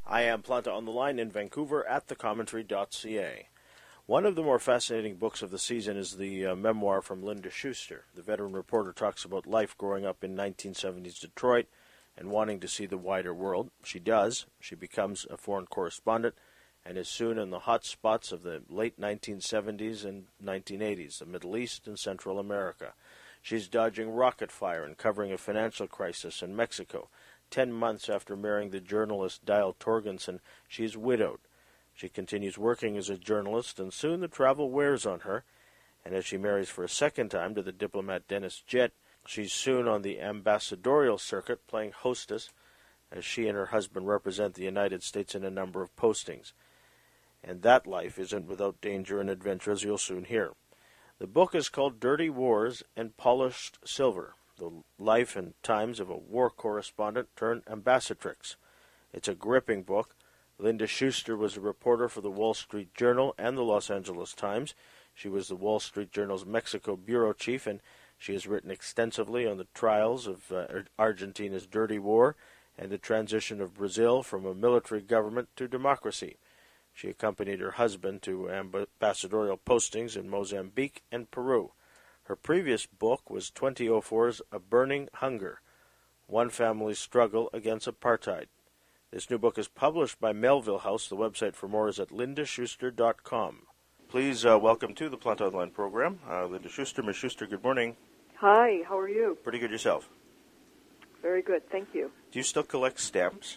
I am Planta on the line in Vancouver at thecommentary.ca. One of the more fascinating books of the season is the memoir from Linda Schuster. The veteran reporter talks about life growing up in 1970s Detroit and wanting to see the wider world. She does. She becomes a foreign correspondent and is soon in the hot spots of the late 1970s and 1980s, the Middle East and Central America. She's dodging rocket fire and covering a financial crisis in Mexico. 10 months after marrying the journalist Dial Torgensen, she is widowed. She continues working as a journalist, and soon the travel wears on her. And as she marries for a second time to the diplomat Dennis Jett, she's soon on the ambassadorial circuit playing hostess, as she and her husband represent the United States in a number of postings. And that life isn't without danger and adventure, as you'll soon hear. The book is called Dirty Wars and Polished Silver, the life and times of a war correspondent turned ambassadrix. It's a gripping book. Linda Schuster was a reporter for the Wall Street Journal and the Los Angeles Times. She was the Wall Street Journal's Mexico bureau chief, and she has written extensively on the trials of Argentina's dirty war and the transition of Brazil from a military government to democracy. She accompanied her husband to ambassadorial postings in Mozambique and Peru. Her previous book was 2004's A Burning Hunger, One Family's Struggle Against Apartheid. This new book is published by Melville House. The website for more is at lindaschuster.com. Please welcome to the Planta Online program, Linda Schuster. Ms. Schuster, good morning. Hi, how are you? Pretty good yourself. Very good, thank you. Do you still collect stamps?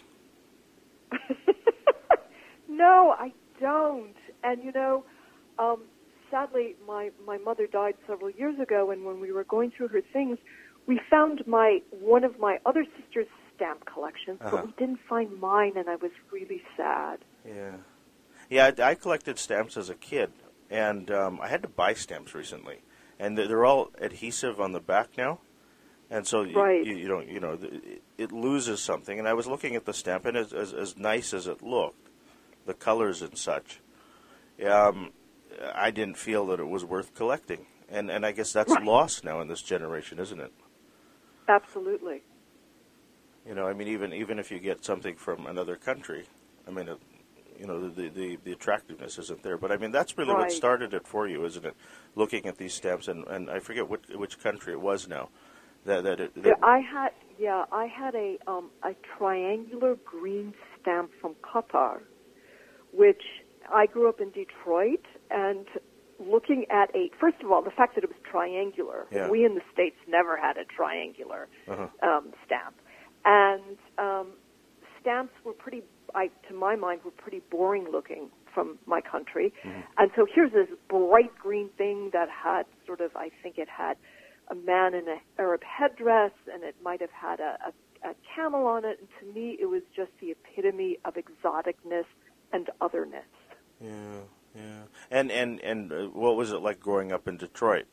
No, I don't. And sadly, my mother died several years ago, and when we were going through her things, we found one of my other sister's stamp collections, but we didn't find mine, and I was really sad. Yeah, I collected stamps as a kid, and I had to buy stamps recently, and they're all adhesive on the back now, and so it loses something. And I was looking at the stamp, and as nice as it looked, the colors and such, I didn't feel that it was worth collecting. And I guess that's lost now in this generation, isn't it? Absolutely. Even if you get something from another country, the attractiveness isn't there. But that's really what started it for you, isn't it? Looking at these stamps, and I forget which country it was now. I had a triangular green stamp from Qatar, which I grew up in Detroit, and looking at first of all, the fact that it was triangular. Yeah. We in the States never had a triangular stamp. And stamps were to my mind, were pretty boring looking from my country. Mm-hmm. And so here's this bright green thing that had I think it had a man in an Arab headdress, and it might have had a camel on it. And to me, it was just the epitome of exoticness and otherness. Yeah. And what was it like growing up in Detroit?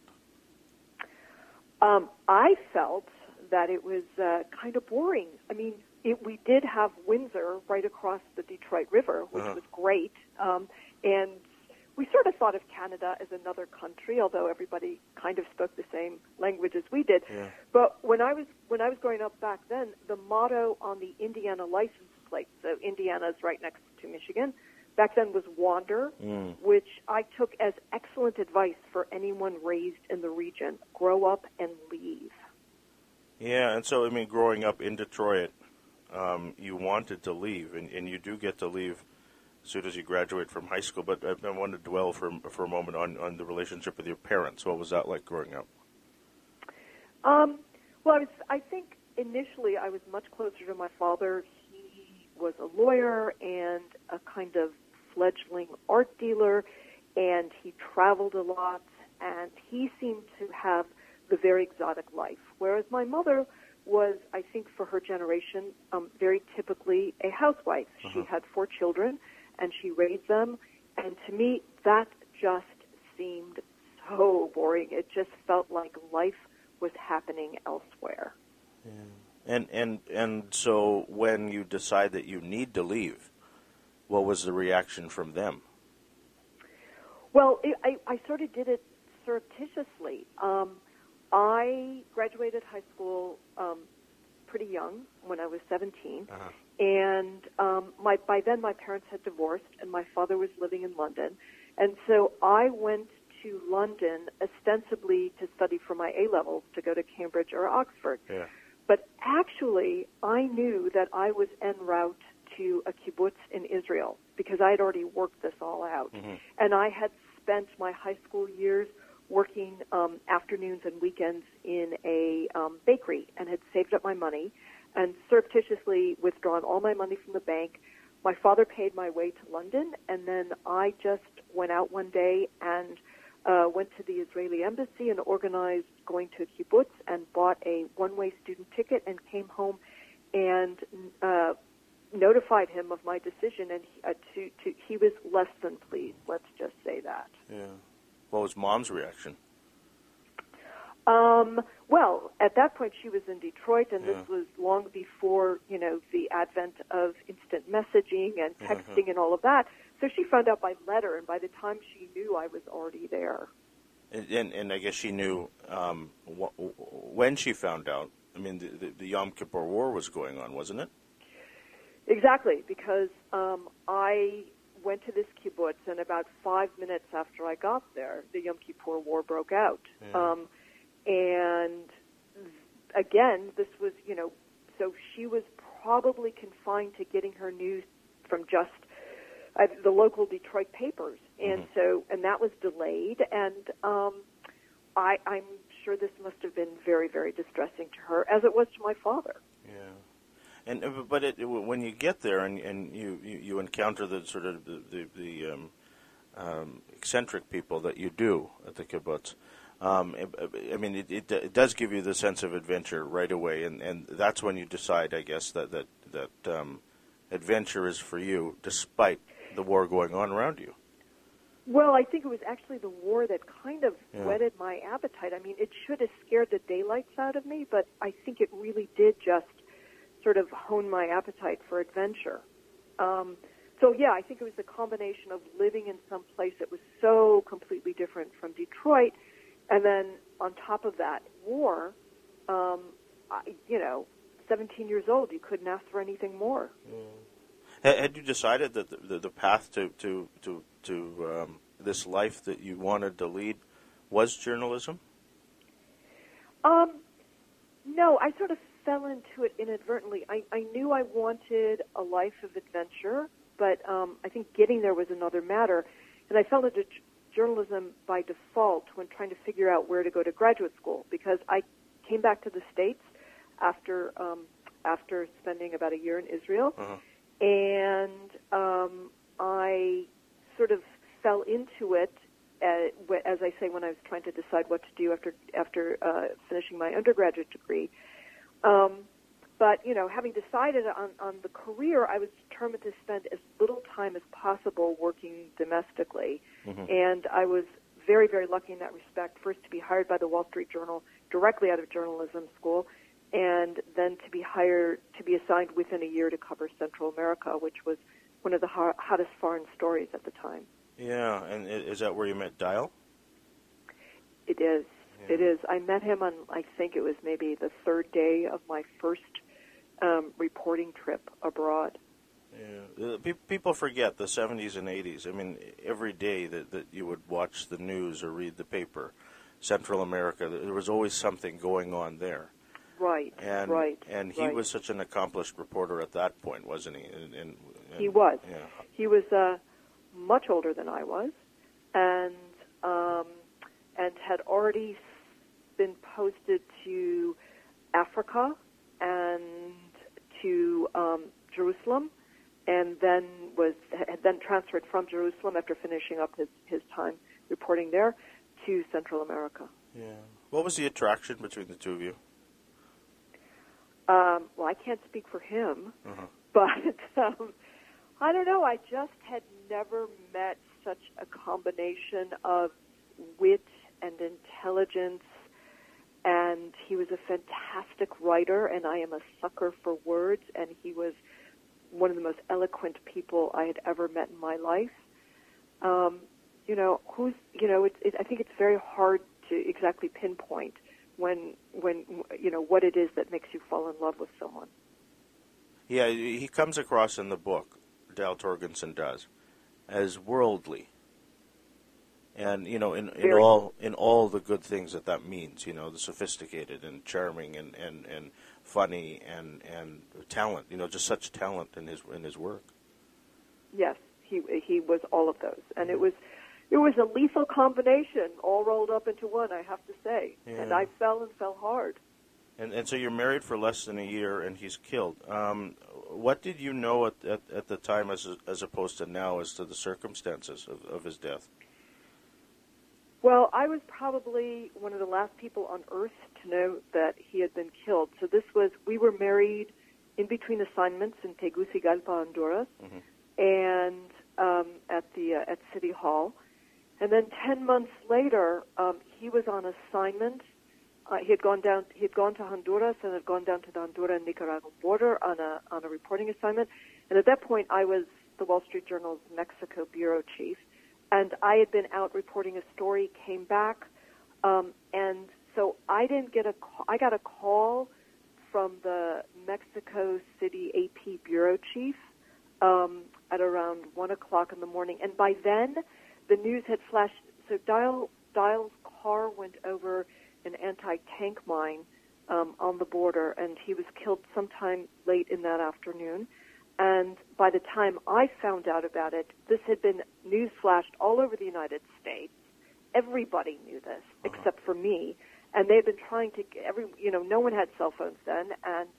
I felt that it was kind of boring. We did have Windsor right across the Detroit River, which was great, and we sort of thought of Canada as another country, although everybody kind of spoke the same language as we did. Yeah. But when I was growing up back then, the motto on the Indiana license plate, so Indiana's right next to Michigan, back then was wander, which I took as excellent advice for anyone raised in the region. Grow up and leave. Yeah, and so, growing up in Detroit, you wanted to leave, and you do get to leave as soon as you graduate from high school, but I want to dwell for a moment on the relationship with your parents. What was that like growing up? Well, I think initially I was much closer to my father. He was a lawyer and a kind of fledgling art dealer, and he traveled a lot, and he seemed to have the very exotic life, whereas my mother was, I think for her generation, very typically a housewife. She had 4 children, and she raised them, and to me, that just seemed so boring. It just felt like life was happening elsewhere. Yeah. And so when you decide that you need to leave, what was the reaction from them? Well, I sort of did it surreptitiously. I graduated high school pretty young, when I was 17, And by then my parents had divorced, and my father was living in London. And so I went to London ostensibly to study for my A-levels, to go to Cambridge or Oxford. Yeah. But actually, I knew that I was en route to a kibbutz in Israel because I had already worked this all out. Mm-hmm. And I had spent my high school years working afternoons and weekends in a bakery and had saved up my money and surreptitiously withdrawn all my money from the bank. My father paid my way to London, and then I just went out one day and went to the Israeli embassy and organized going to a kibbutz and bought a one-way student ticket and came home and notified him of my decision, and he was less than pleased. Let's just say that. Yeah. What was Mom's reaction? Well, at that point she was in Detroit, and this was long before, the advent of instant messaging and texting and all of that. So she found out by letter, and by the time she knew, I was already there. And I guess she knew when she found out. I mean, the Yom Kippur War was going on, wasn't it? Exactly, because I went to this kibbutz, and about 5 minutes after I got there, the Yom Kippur War broke out. Yeah. And again, this was, so she was probably confined to getting her news from just the local Detroit papers. And and that was delayed. And I'm sure this must have been very, very distressing to her, as it was to my father. Yeah. But when you get there and you encounter the sort of the eccentric people that you do at the kibbutz, I mean, it does give you the sense of adventure right away, and that's when you decide, I guess, that adventure is for you, despite the war going on around you. Well, I think it was actually the war that kind of whetted my appetite. I mean, it should have scared the daylights out of me, but I think it really did just sort of hone my appetite for adventure. So, yeah, I think it was the combination of living in some place that was so completely different from Detroit, and then on top of that, war, 17 years old, you couldn't ask for anything more. Had you decided that the path to this life that you wanted to lead was journalism? No, I sort of fell into it inadvertently. I knew I wanted a life of adventure, but I think getting there was another matter. And I fell into journalism by default when trying to figure out where to go to graduate school, because I came back to the States after spending about a year in Israel, and I sort of fell into it, as I say, when I was trying to decide what to do after finishing my undergraduate degree. But, having decided on the career, I was determined to spend as little time as possible working domestically. And I was very, very lucky in that respect, first to be hired by the Wall Street Journal directly out of journalism school, and then to be assigned within a year to cover Central America, which was one of the hottest foreign stories at the time. Yeah, and is that where you met Dial? It is. Yeah. It is. I met him on, I think it was maybe the third day of my first reporting trip abroad. Yeah. People forget the 70s and 80s. I mean, every day that you would watch the news or read the paper, Central America, there was always something going on there. Right, And he was such an accomplished reporter at that point, wasn't he? And he was. Yeah. He was much older than I was, and had already been posted to Africa and to Jerusalem, and then had then transferred from Jerusalem after finishing up his time reporting there to Central America. Yeah. What was the attraction between the two of you? Well, I can't speak for him, but I don't know. I just had never met such a combination of wit and intelligence, and he was a fantastic writer, and I am a sucker for words, and he was one of the most eloquent people I had ever met in my life. I think it's very hard to exactly pinpoint when what it is that makes you fall in love with someone. Yeah, he comes across in the book, Dal Torgenson does, as worldly. And in all the good things that means, the sophisticated and charming and funny and talent, just such talent in his work. Yes, he was all of those, and it was a lethal combination, all rolled up into one, I have to say. Yeah. And I fell hard. And so you're married for less than a year, and he's killed. What did you know at the time, as opposed to now, as to the circumstances of his death? Well, I was probably one of the last people on Earth to know that he had been killed. So we were married in between assignments in Tegucigalpa, Honduras, and at City Hall. And then 10 months later, he was on assignment. He had gone to Honduras and had gone down to the Honduran-Nicaraguan border on a reporting assignment. And at that point, I was the Wall Street Journal's Mexico bureau chief. And I had been out reporting a story, came back, and so I didn't get a call. I got a call from the Mexico City AP bureau chief at around 1 o'clock in the morning, and by then the news had flashed. So Dial's car went over an anti-tank mine on the border, and he was killed sometime late in that afternoon. And by the time I found out about it, this had been news flashed all over the United States. Everybody knew this except for me, and they'd been trying to no one had cell phones then, and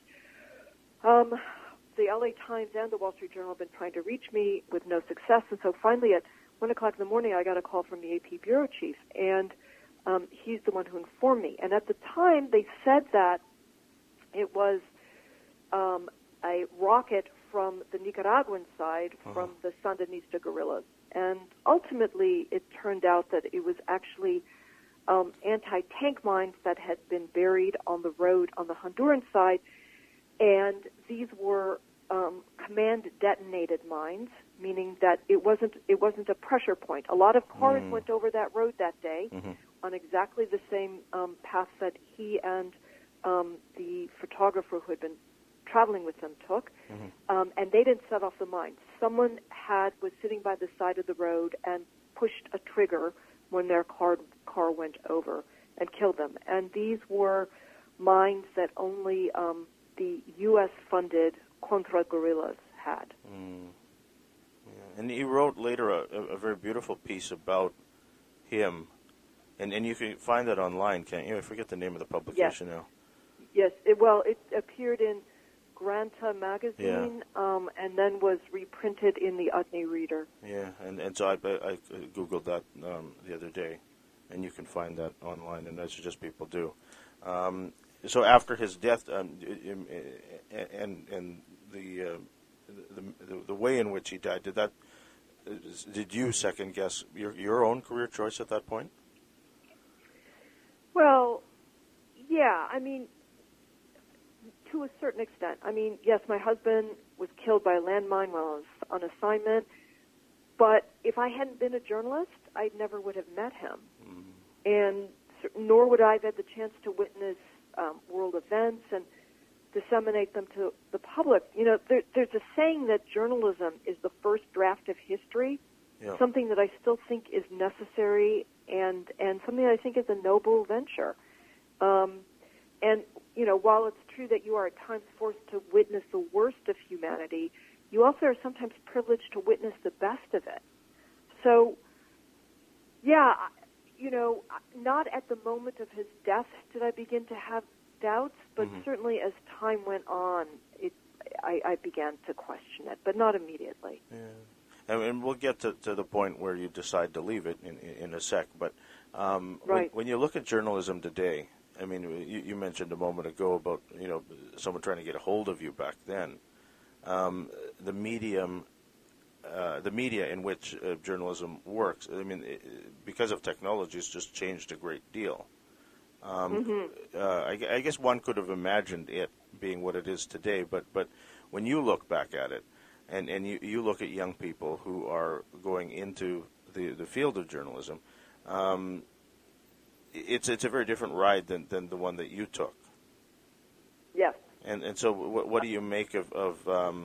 the LA Times and the Wall Street Journal had been trying to reach me with no success. And so finally, at 1 o'clock in the morning, I got a call from the AP bureau chief, and he's the one who informed me. And at the time, they said that it was a rocket from the Nicaraguan side, from the Sandinista guerrillas. And ultimately, it turned out that it was actually anti-tank mines that had been buried on the road on the Honduran side, and these were command-detonated mines, meaning that it wasn't a pressure point. A lot of cars went over that road that day on exactly the same path that he and the photographer who had been traveling with them took, and they didn't set off the mine. Someone was sitting by the side of the road and pushed a trigger when their car went over and killed them. And these were mines that only the U.S.-funded Contra guerrillas had. Yeah. And he wrote later a very beautiful piece about him, and you can find that online, can't you? I forget the name of the publication now. Yes, it appeared in Granta magazine, and then was reprinted in the Utne Reader. Yeah, and so I Googled that the other day, and you can find that online, and that's just people do. So after his death, and the way in which he died, did you second guess your own career choice at that point? Well, yeah, I mean, to a certain extent. I mean, yes, my husband was killed by a landmine while I was on assignment, but if I hadn't been a journalist, I never would have met him, and nor would I have had the chance to witness world events and disseminate them to the public. You know, there's a saying that journalism is the first draft of history, something that I still think is necessary and something that I think is a noble venture. And, you know, while it's true that you are at times forced to witness the worst of humanity, you also are sometimes privileged to witness the best of it. So, yeah, you know, not at the moment of his death did I begin to have doubts, but certainly as time went on, I began to question it, but not immediately. Yeah. And we'll get to the point where you decide to leave it in a sec, but right. when you look at journalism today, I mean, you mentioned a moment ago about, you know, someone trying to get a hold of you back then. The media in which journalism works, I mean, because of technology, it's just changed a great deal. I guess one could have imagined it being what it is today, but when you look back at it, and you look at young people who are going into the field of journalism, it's a very different ride than the one that you took. Yes. And so what do you make of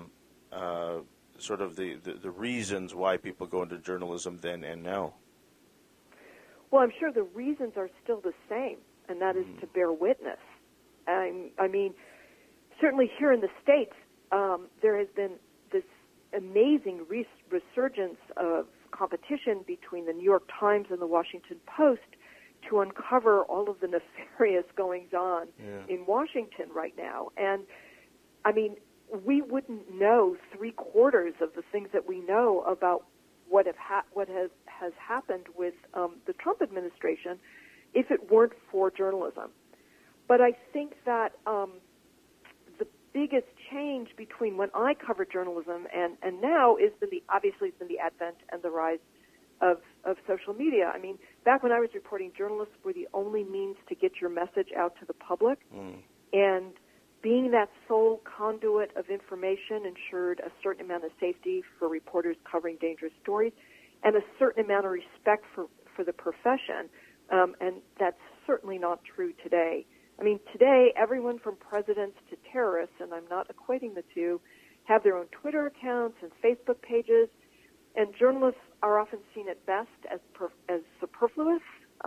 sort of the reasons why people go into journalism then and now? Well, I'm sure the reasons are still the same, and that is to bear witness. I mean, certainly here in the States, there has been this amazing resurgence of competition between the New York Times and the Washington Post to uncover all of the nefarious goings-on in Washington right now. And, I mean, we wouldn't know three-quarters of the things that we know about what has happened with the Trump administration if it weren't for journalism. But I think that the biggest change between when I covered journalism and now is obviously it's been the advent and the rise of social media. I mean, back when I was reporting, journalists were the only means to get your message out to the public. And being that sole conduit of information ensured a certain amount of safety for reporters covering dangerous stories and a certain amount of respect for the profession. And that's certainly not true today. I mean, today, everyone from presidents to terrorists, and I'm not equating the two, have their own Twitter accounts and Facebook pages, and journalists are often seen at best as superfluous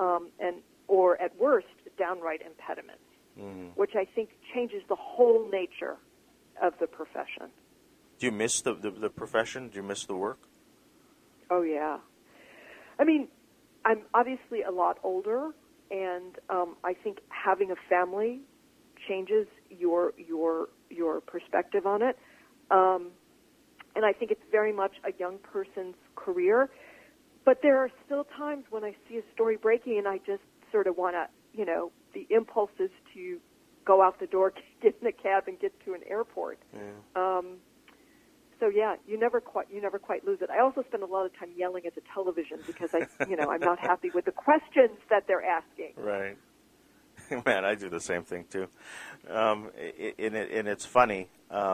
or at worst, downright impediments, which I think changes the whole nature of the profession. Do you miss the profession? Do you miss the work? Oh, yeah. I mean, I'm obviously a lot older, and I think having a family changes your perspective on it. And I think it's very much a young person's career. But there are still times when I see a story breaking and I just sort of want to, the impulse is to go out the door, get in a cab, and get to an airport. Yeah. So yeah, you never quite lose it. I also spend a lot of time yelling at the television because I'm not happy with the questions that they're asking. Right. Man, I do the same thing too. And it's funny.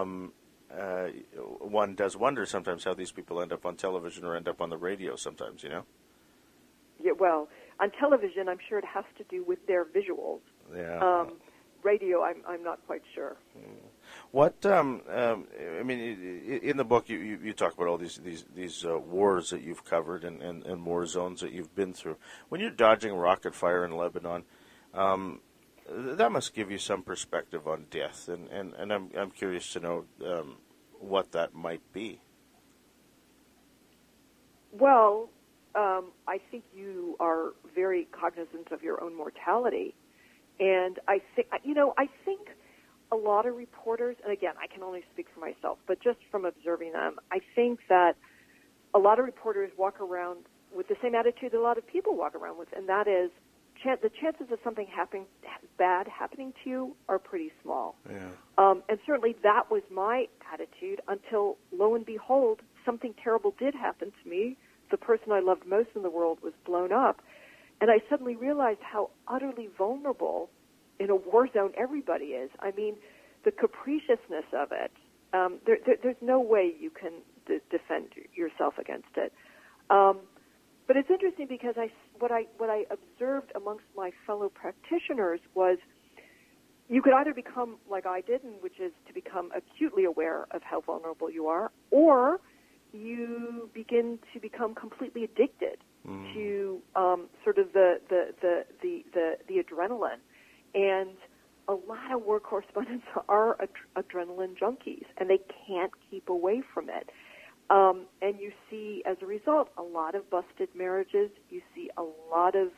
One does wonder sometimes how these people end up on television or end up on the radio sometimes, Yeah, well, on television, I'm sure it has to do with their visuals. Yeah. Radio, I'm not quite sure. What I mean, in the book, you talk about all these wars that you've covered and war zones that you've been through. When you're dodging rocket fire in Lebanon, that must give you some perspective on death, and I'm curious to know what that might be. Well, I think you are very cognizant of your own mortality, and I think a lot of reporters, and again, I can only speak for myself, but just from observing them, I think that a lot of reporters walk around with the same attitude that a lot of people walk around with, and that is the chances of something bad happening to you are pretty small. Yeah. And certainly that was my attitude until, lo and behold, something terrible did happen to me. The person I loved most in the world was blown up. And I suddenly realized how utterly vulnerable in a war zone everybody is. I mean, the capriciousness of it, there's no way you can defend yourself against it. But it's interesting because what I observed amongst my fellow practitioners was you could either become like I did, which is to become acutely aware of how vulnerable you are, or you begin to become completely addicted to sort of the adrenaline. And a lot of war correspondents are adrenaline junkies, and they can't keep away from it. And you see, as a result, a lot of busted marriages. You see a lot of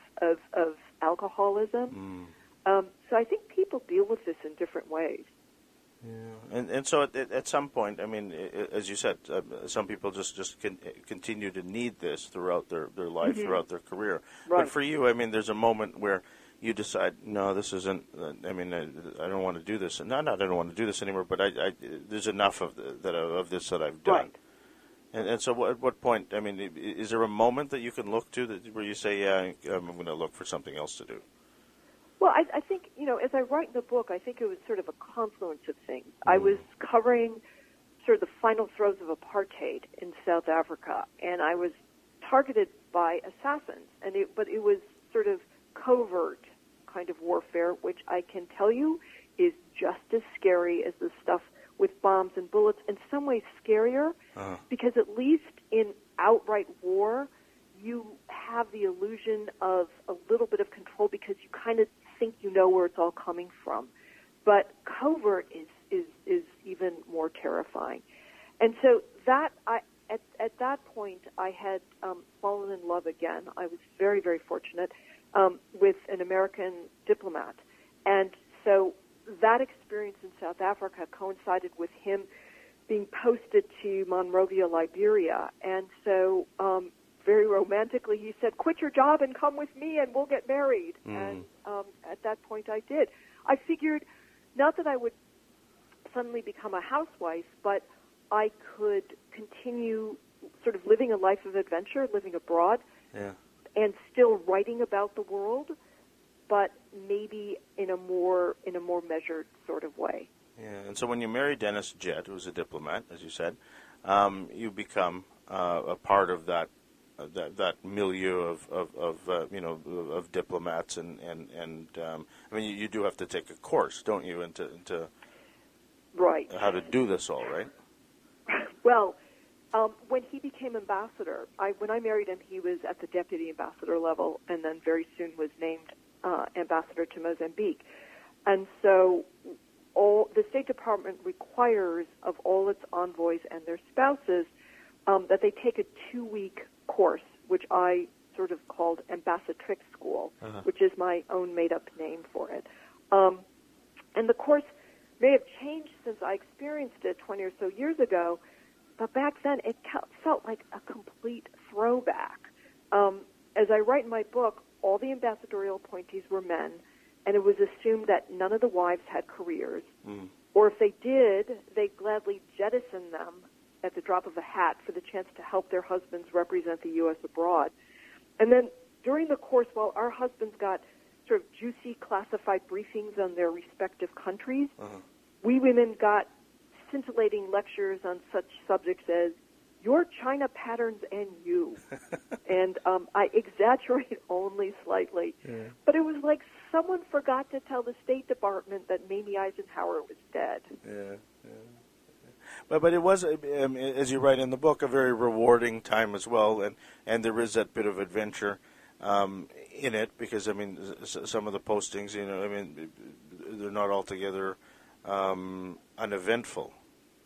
alcoholism. So I think people deal with this in different ways. Yeah, and so at some point, I mean, as you said, some people just continue to need this throughout their life, throughout their career. Right. But for you, I mean, there's a moment where you decide, no, this isn't. I mean, I don't want to do this. Not I don't want to do this anymore. But there's enough of this that I've done. Right. And so, at what point? I mean, is there a moment that you can look to where you say, "Yeah, I'm going to look for something else to do"? Well, I think as I write in the book, I think it was sort of a confluence of things. I was covering sort of the final throes of apartheid in South Africa, and I was targeted by assassins, but it was sort of covert kind of warfare, which I can tell you is just as scary as the stuff with bombs and bullets, in some ways scarier, because at least in outright war, you have the illusion of a little bit of control because you kind of think you know where it's all coming from. But covert is even more terrifying. And so that at that point, I had fallen in love again. I was very, very fortunate with an American diplomat. And so that experience in South Africa coincided with him being posted to Monrovia, Liberia. And so very romantically, he said, quit your job and come with me and we'll get married. And at that point I did. I figured not that I would suddenly become a housewife, but I could continue sort of living a life of adventure, living abroad, and still writing about the world, but maybe in a more measured sort of way. Yeah, and so when you marry Dennis Jett, who's a diplomat, as you said, you become a part of that milieu of diplomats, and I mean you do have to take a course, don't you, into right how to do this all, right? Well, when he became ambassador, when I married him, he was at the deputy ambassador level, and then very soon was named ambassador to Mozambique. And so the State Department requires of all its envoys and their spouses that they take a 2-week course, which I sort of called Ambassadrix School, which is my own made-up name for it. And the course may have changed since I experienced it 20 or so years ago, but back then it felt like a complete throwback. As I write in my book, all the ambassadorial appointees were men, and it was assumed that none of the wives had careers, or if they did, they gladly jettisoned them at the drop of a hat for the chance to help their husbands represent the U.S. abroad. And then during the course, while our husbands got sort of juicy classified briefings on their respective countries, we women got scintillating lectures on such subjects as your China patterns and you. And I exaggerate only slightly. But it was like someone forgot to tell the State Department that Mamie Eisenhower was dead. But it was, as you write in the book, a very rewarding time as well, and there is that bit of adventure in it, because, I mean, some of the postings, they're not altogether uneventful.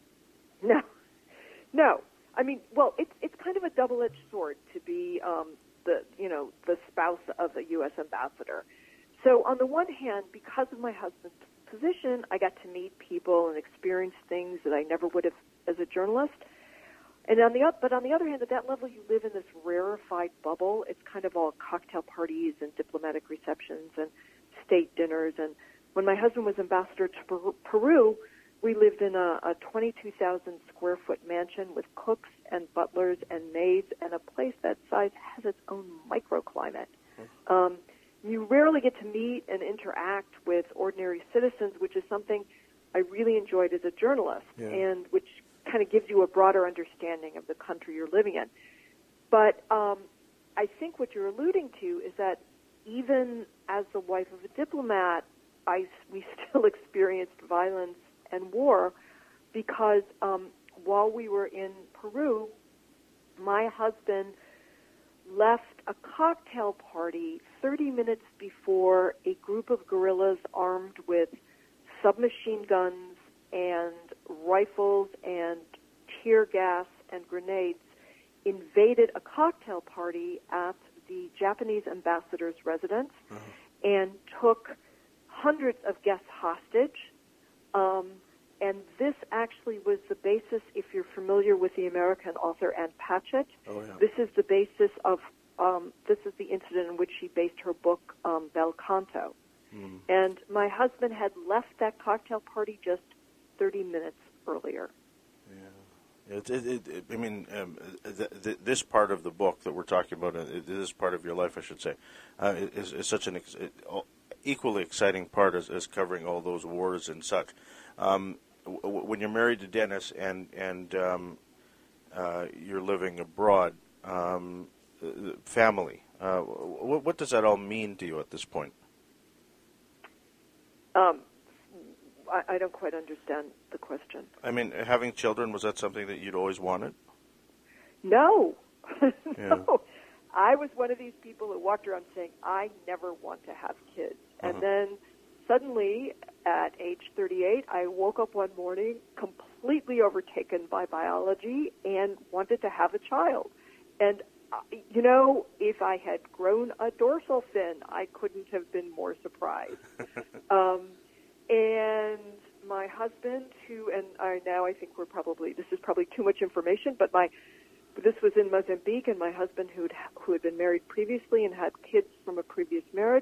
No. I mean, well, it's kind of a double-edged sword to be the spouse of a U.S. ambassador. So on the one hand, because of my husband's position, I got to meet people and experience things that I never would have as a journalist. And on the other hand, at that level, you live in this rarefied bubble. It's kind of all cocktail parties and diplomatic receptions and state dinners. And when my husband was ambassador to Peru, we lived in a 22,000 square foot mansion with cooks and butlers and maids, and a place that size has its own microclimate. You rarely get to meet and interact with ordinary citizens, which is something I really enjoyed as a journalist, and which kind of gives you a broader understanding of the country you're living in. But I think what you're alluding to is that even as the wife of a diplomat, we still experienced violence and war, because while we were in Peru, my husband left a cocktail party 30 minutes before a group of guerrillas armed with submachine guns and rifles and tear gas and grenades invaded a cocktail party at the Japanese ambassador's residence and took hundreds of guests hostage. And this actually was the basis, if you're familiar with the American author Ann Patchett, this is the basis of, this is the incident in which she based her book, Bel Canto. And my husband had left that cocktail party just 30 minutes earlier. This part of the book that we're talking about, this part of your life, I should say, is such an equally exciting part as covering all those wars and such. When you're married to Dennis and you're living abroad, family, what does that all mean to you at this point? I don't quite understand the question. I mean, having children, was that something that you'd always wanted? No. Yeah. No. I was one of these people who walked around saying, I never want to have kids. And then suddenly, at age 38, I woke up one morning completely overtaken by biology and wanted to have a child. And, if I had grown a dorsal fin, I couldn't have been more surprised. And my husband, I think this is probably too much information, but this was in Mozambique, and my husband, who had been married previously and had kids from a previous marriage,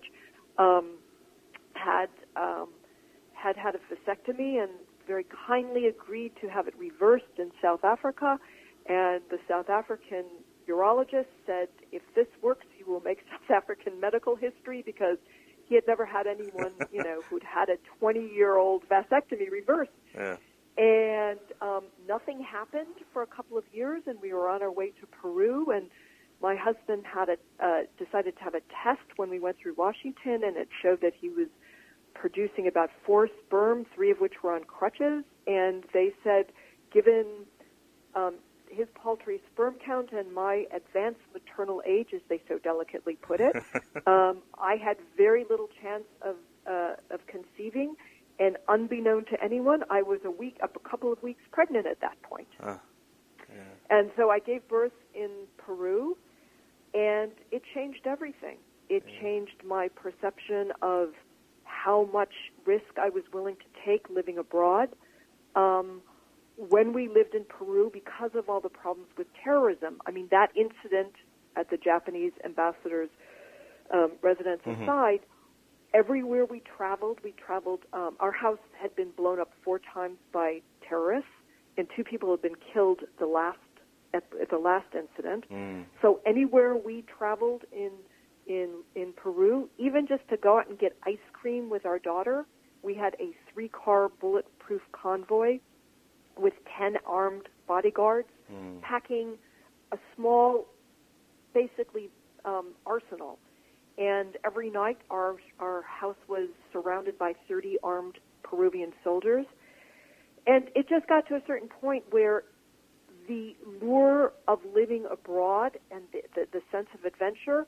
had a vasectomy and very kindly agreed to have it reversed in South Africa. And the South African urologist said, if this works, you will make South African medical history, because he had never had anyone, who'd had a 20-year-old vasectomy reversed. Yeah. And nothing happened for a couple of years, and we were on our way to Peru, and my husband decided to have a test when we went through Washington, and it showed that he was producing about 4 sperm, 3 of which were on crutches, and they said, given his paltry sperm count and my advanced maternal age, as they so delicately put it, I had very little chance of conceiving. And unbeknown to anyone, I was a couple of weeks pregnant at that point. Yeah. And so I gave birth in Peru, and it changed everything. It changed my perception of how much risk I was willing to take living abroad. When we lived in Peru, because of all the problems with terrorism, that incident at the Japanese ambassador's residence aside, everywhere we traveled, our house had been blown up 4 times by terrorists, and 2 people had been killed at the last incident. So anywhere we traveled in Peru, even just to go out and get ice cream with our daughter, we had a 3-car bulletproof convoy with 10 armed bodyguards packing a small, basically, arsenal. And every night our house was surrounded by 30 armed Peruvian soldiers. And it just got to a certain point where the lure of living abroad and the sense of adventure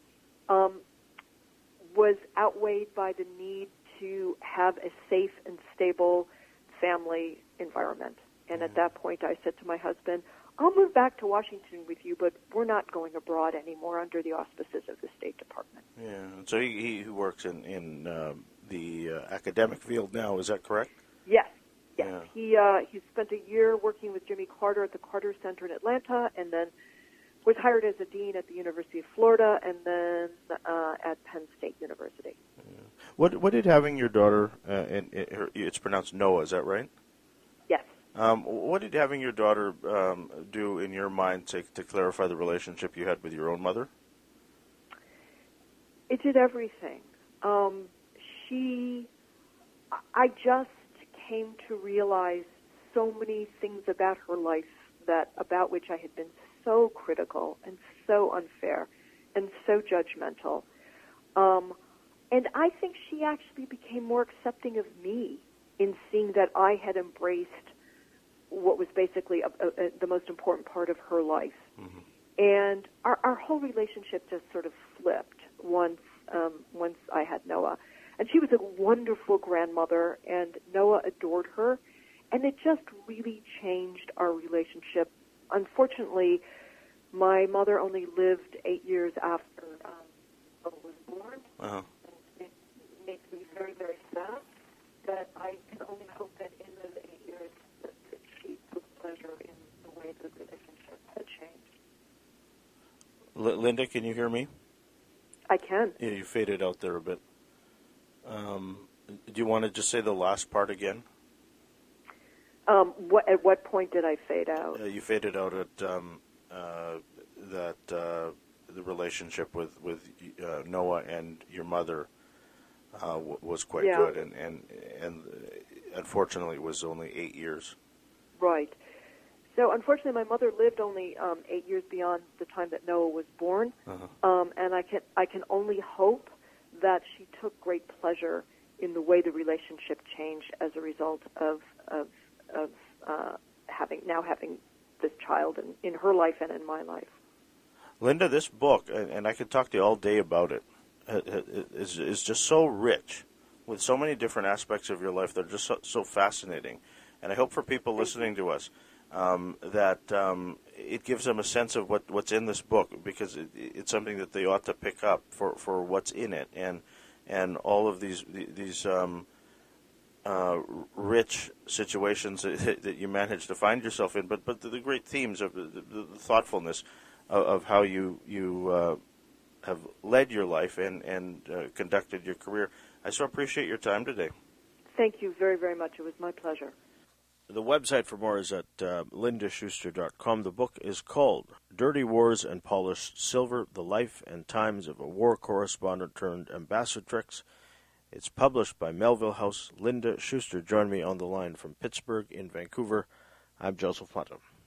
was outweighed by the need to have a safe and stable family environment. And at that point I said to my husband, I'll move back to Washington with you, but we're not going abroad anymore under the auspices of the State Department. Yeah, so he works in the academic field now, is that correct? Yes. Yeah. He spent a year working with Jimmy Carter at the Carter Center in Atlanta, and then was hired as a dean at the University of Florida, and then at Penn State University. Yeah. What did having your daughter, it's pronounced Noah, is that right? Yes. What did having your daughter do in your mind to clarify the relationship you had with your own mother? It did everything. I just came to realize so many things about her life about which I had been so critical and so unfair and so judgmental. And I think she actually became more accepting of me in seeing that I had embraced what was basically the most important part of her life. Mm-hmm. And our whole relationship just sort of flipped once I had Noah. And she was a wonderful grandmother, and Noah adored her. And it just really changed our relationship. Unfortunately, my mother only lived 8 years after Noah was born. Uh-huh. It makes me very, very sad that I can only hope that in those 8 years that she took pleasure in the way the relationship had changed. Linda, can you hear me? I can. Yeah, you faded out there a bit. Do you want to just say the last part again? At what point did I fade out? You faded out at the relationship with Noah and your mother was quite good, and unfortunately it was only 8 years. Right. So unfortunately, my mother lived only 8 years beyond the time that Noah was born, and I can only hope that she took great pleasure in the way the relationship changed as a result of having this child in her life and in my life. Linda, this book, and I could talk to you all day about it, is just so rich with so many different aspects of your life that are just so fascinating. And I hope for people listening to us that it gives them a sense of what's in this book, because it's something that they ought to pick up for what's in it, and all of these rich situations that you manage to find yourself in, but the great themes of the thoughtfulness of how you have led your life and conducted your career. I so appreciate your time today. Thank you very, very much. It was my pleasure. The website for more is at lindaschuster.com. The book is called Dirty Wars and Polished Silver, The Life and Times of a War Correspondent Turned Ambassadrix. It's published by Melville House. Linda Schuster joined me on the line from Pittsburgh in Vancouver. I'm Joseph Planta.